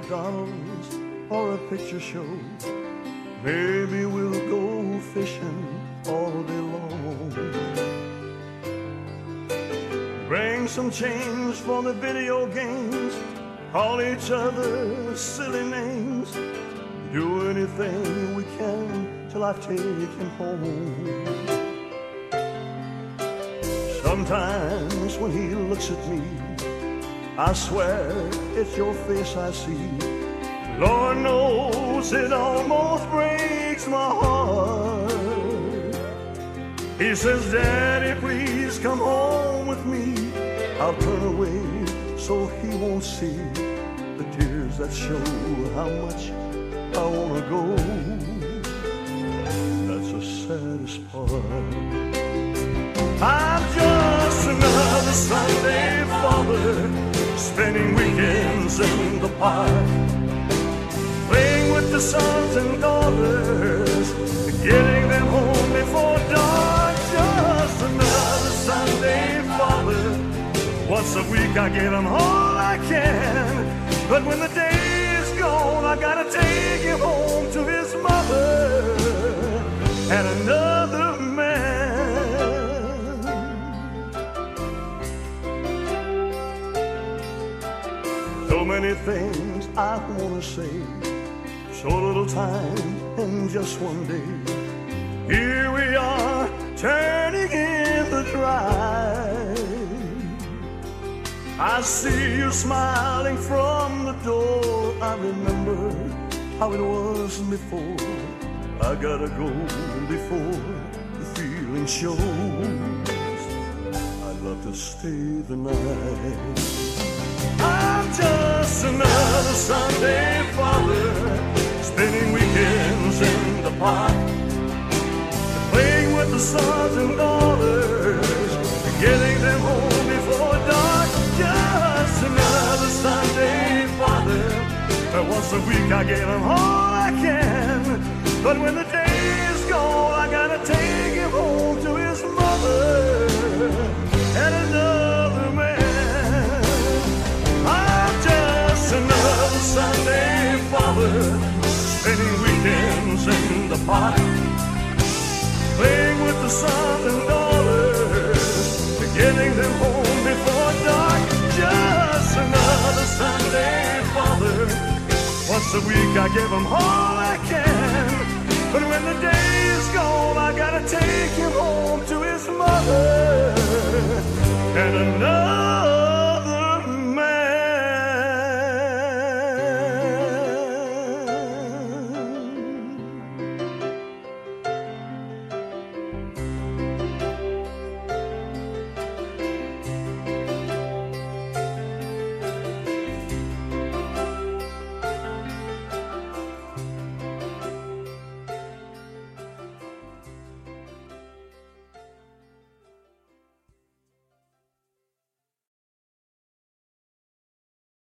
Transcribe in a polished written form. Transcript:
McDonald's or a picture show. Maybe we'll go fishing all day long. Bring some change for the video games, call each other silly names, do anything we can till I take him home. Sometimes when he looks at me, I swear it's your face I see. Lord knows it almost breaks my heart. He says, Daddy, please come home with me. I'll turn away so he won't see the tears that show how much I wanna go. That's the saddest part. I'm just another Sunday father, spending weekends in the park, playing with the sons and daughters, getting them home before dark. Just another Sunday father. Once a week I get him all I can, but when the day is gone I gotta take him home to his mother and another man. So many things I wanna say, so little time in just one day. Here we are, turning in the drive. I see you smiling from the door. I remember how it was before. I gotta go before the feeling shows. I'd love to stay the night. I'm just another Sunday father, spending weekends in the park, playing with the sons and daughters, getting them home before dark. Just another Sunday father. Once a week I get him all I can, but when the day is gone I gotta take him home to his mother and another man. I'm just another Sunday father, spending weekends in the park, playing with the sons and daughters, getting them home before dark. Just another Sunday father. Once a week I give them all I can,